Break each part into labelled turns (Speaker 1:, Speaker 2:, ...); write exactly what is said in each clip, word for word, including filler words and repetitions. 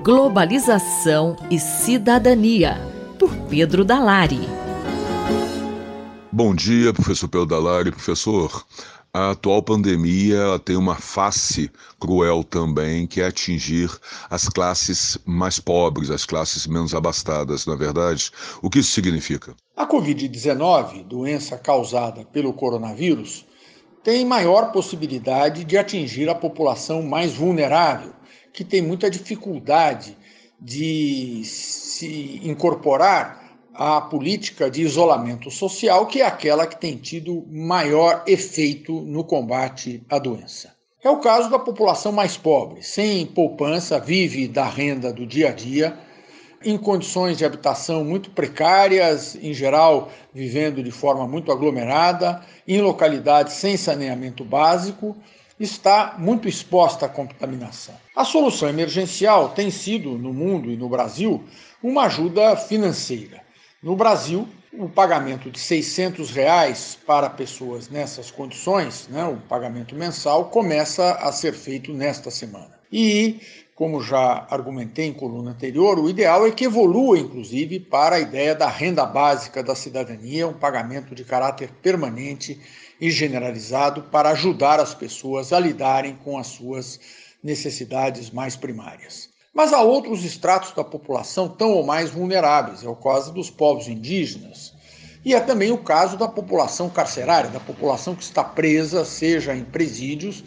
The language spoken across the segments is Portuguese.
Speaker 1: Globalização e Cidadania, por Pedro Dalari.
Speaker 2: Bom dia, professor Pedro Dalari. Professor, a atual pandemia tem uma face cruel também, que é atingir as classes mais pobres, as classes menos abastadas, não é verdade? O que isso significa?
Speaker 3: A covid dezenove, doença causada pelo coronavírus, tem maior possibilidade de atingir a população mais vulnerável, que tem muita dificuldade de se incorporar à política de isolamento social, que é aquela que tem tido maior efeito no combate à doença. É o caso da população mais pobre, sem poupança, vive da renda do dia a dia, em condições de habitação muito precárias, em geral vivendo de forma muito aglomerada, em localidades sem saneamento básico, está muito exposta à contaminação. A solução emergencial tem sido, no mundo e no Brasil, uma ajuda financeira. No Brasil, o pagamento de seiscentos reais para pessoas nessas condições, né, o pagamento mensal, começa a ser feito nesta semana. E, como já argumentei em coluna anterior, o ideal é que evolua, inclusive, para a ideia da renda básica da cidadania, um pagamento de caráter permanente e generalizado para ajudar as pessoas a lidarem com as suas necessidades mais primárias. Mas há outros estratos da população tão ou mais vulneráveis, é o caso dos povos indígenas, e é também o caso da população carcerária, da população que está presa, seja em presídios,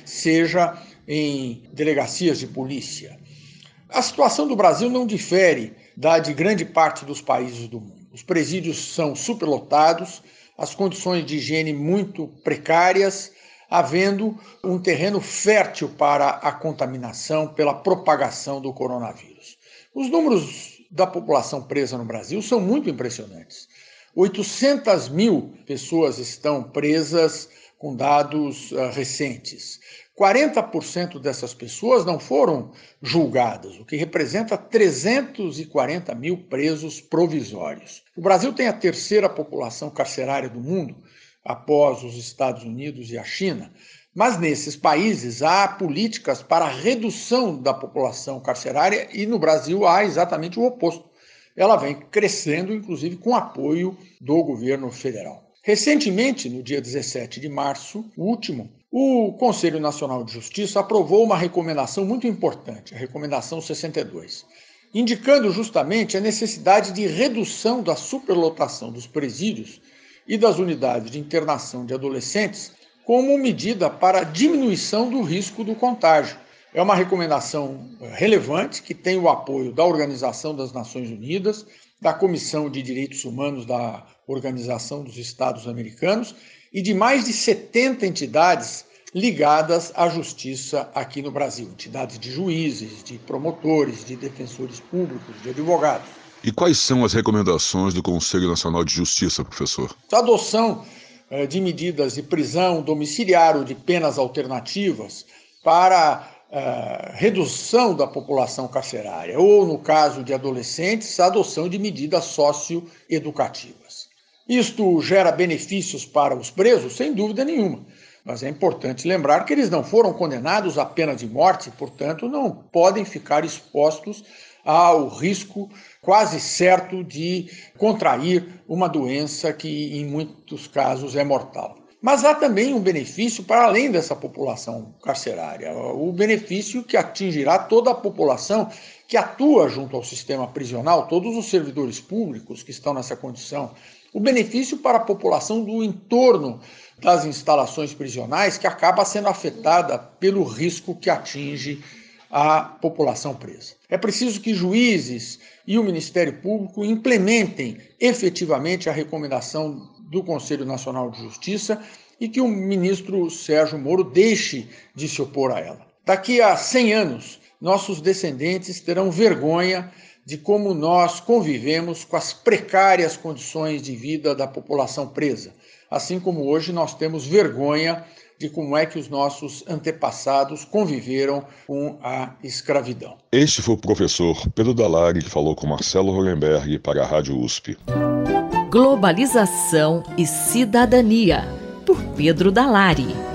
Speaker 3: seja em delegacias de polícia. A situação do Brasil não difere da de grande parte dos países do mundo. Os presídios são superlotados, as condições de higiene muito precárias, havendo um terreno fértil para a contaminação pela propagação do coronavírus. Os números da população presa no Brasil são muito impressionantes. oitocentas mil pessoas estão presas com dados uh, recentes. quarenta por cento dessas pessoas não foram julgadas, o que representa trezentos e quarenta mil presos provisórios. O Brasil tem a terceira população carcerária do mundo, após os Estados Unidos e a China, mas nesses países há políticas para a redução da população carcerária e no Brasil há exatamente o oposto. Ela vem crescendo, inclusive, com apoio do governo federal. Recentemente, no dia dezessete de março, o último, o Conselho Nacional de Justiça aprovou uma recomendação muito importante, a recomendação sessenta e dois, indicando justamente a necessidade de redução da superlotação dos presídios e das unidades de internação de adolescentes como medida para a diminuição do risco do contágio. É uma recomendação relevante que tem o apoio da Organização das Nações Unidas, da Comissão de Direitos Humanos da Organização dos Estados Americanos e de mais de setenta entidades ligadas à justiça aqui no Brasil, entidades de juízes, de promotores, de defensores públicos, de advogados.
Speaker 2: E quais são as recomendações do Conselho Nacional de Justiça, professor?
Speaker 3: A adoção eh, de medidas de prisão domiciliar ou de penas alternativas para Uh, redução da população carcerária, ou, no caso de adolescentes, a adoção de medidas socioeducativas. Isto gera benefícios para os presos? Sem dúvida nenhuma, mas é importante lembrar que eles não foram condenados à pena de morte, portanto, não podem ficar expostos ao risco quase certo de contrair uma doença que, em muitos casos, é mortal. Mas há também um benefício para além dessa população carcerária, o benefício que atingirá toda a população que atua junto ao sistema prisional, todos os servidores públicos que estão nessa condição, o benefício para a população do entorno das instalações prisionais, que acaba sendo afetada pelo risco que atinge a população presa. É preciso que juízes e o Ministério Público implementem efetivamente a recomendação do Conselho Nacional de Justiça e que o ministro Sérgio Moro deixe de se opor a ela. Daqui a cem anos, nossos descendentes terão vergonha de como nós convivemos com as precárias condições de vida da população presa, assim como hoje nós temos vergonha de como é que os nossos antepassados conviveram com a escravidão.
Speaker 2: Este foi o professor Pedro Dalari, que falou com Marcelo Hollenberg para a Rádio U S P.
Speaker 1: Globalização e Cidadania, por Pedro Dalari.